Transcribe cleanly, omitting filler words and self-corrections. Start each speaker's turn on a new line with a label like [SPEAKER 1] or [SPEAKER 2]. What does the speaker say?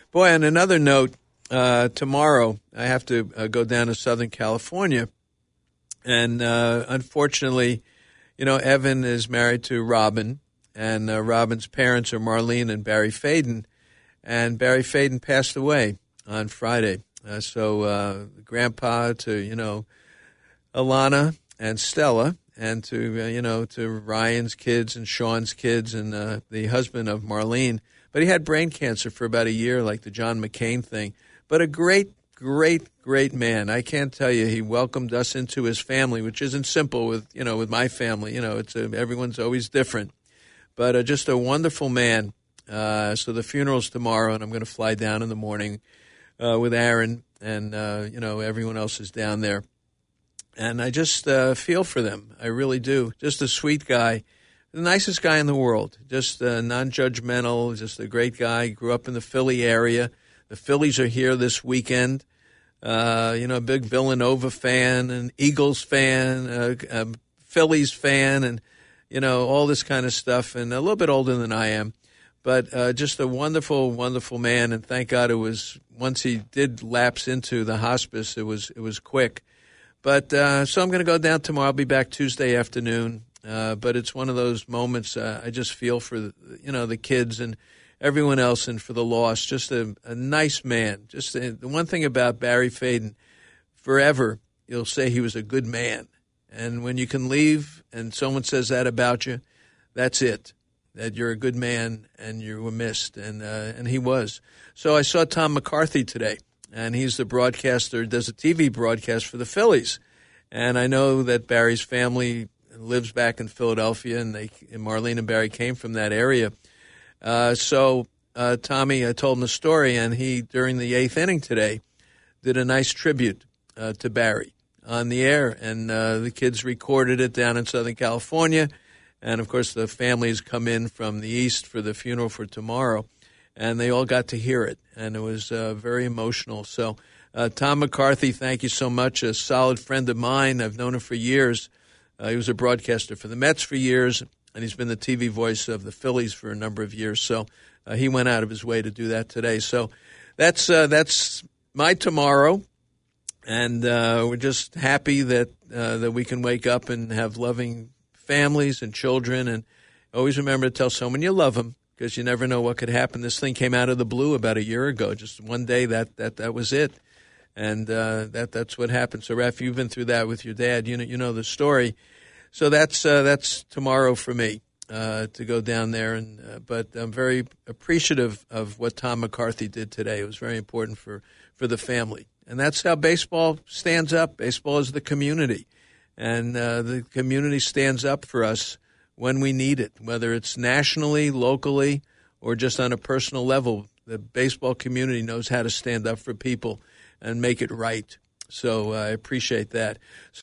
[SPEAKER 1] Boy, on another note, tomorrow I have to go down to Southern California. And unfortunately, Evan is married to Robin, and Robin's parents are Marlene and Barry Faden. And Barry Faden passed away on Friday. So Grandpa to, Alana and Stella, and to Ryan's kids and Sean's kids and the husband of Marlene. But he had brain cancer for about a year, like the John McCain thing. But a great man. I can't tell you. He welcomed us into his family, which isn't simple with my family. It's everyone's always different. But just a wonderful man. So the funeral's tomorrow, and I'm going to fly down in the morning with Aaron, and everyone else is down there. And I just feel for them. I really do. Just a sweet guy. The nicest guy in the world. Just non-judgmental, just a great guy. Grew up in the Philly area. The Phillies are here this weekend. A big Villanova fan, an Eagles fan, Phillies fan, and, all this kind of stuff. And a little bit older than I am. But just a wonderful, wonderful man. And thank God it was, once he did lapse into the hospice, it was quick. But so I'm going to go down tomorrow. I'll be back Tuesday afternoon. But it's one of those moments I just feel for, the kids and everyone else and for the loss. Just a nice man. Just the one thing about Barry Faden, forever you'll say he was a good man. And when you can leave and someone says that about you, that's it, that you're a good man and you were missed. And he was. So I saw Tom McCarthy today. And he's the broadcaster, does a TV broadcast for the Phillies. And I know that Barry's family lives back in Philadelphia, and Marlene and Barry came from that area. So Tommy, I told him the story, and he, during the 8th inning today, did a nice tribute to Barry on the air. And the kids recorded it down in Southern California. And, of course, the families come in from the east for the funeral for tomorrow. And they all got to hear it, and it was very emotional. So, Tom McCarthy, thank you so much. A solid friend of mine. I've known him for years. He was a broadcaster for the Mets for years, and he's been the TV voice of the Phillies for a number of years. So, he went out of his way to do that today. So, that's my tomorrow, and we're just happy that we can wake up and have loving families and children, and always remember to tell someone you love them, because you never know what could happen. This thing came out of the blue about a year ago. Just one day, that was it. And that's what happened. So, Raph, you've been through that with your dad. You know the story. So that's tomorrow for me to go down there. But I'm very appreciative of what Tom McCarthy did today. It was very important for the family. And that's how baseball stands up. Baseball is the community. And the community stands up for us when we need it, whether it's nationally, locally, or just on a personal level. The baseball community knows how to stand up for people and make it right. So I appreciate that.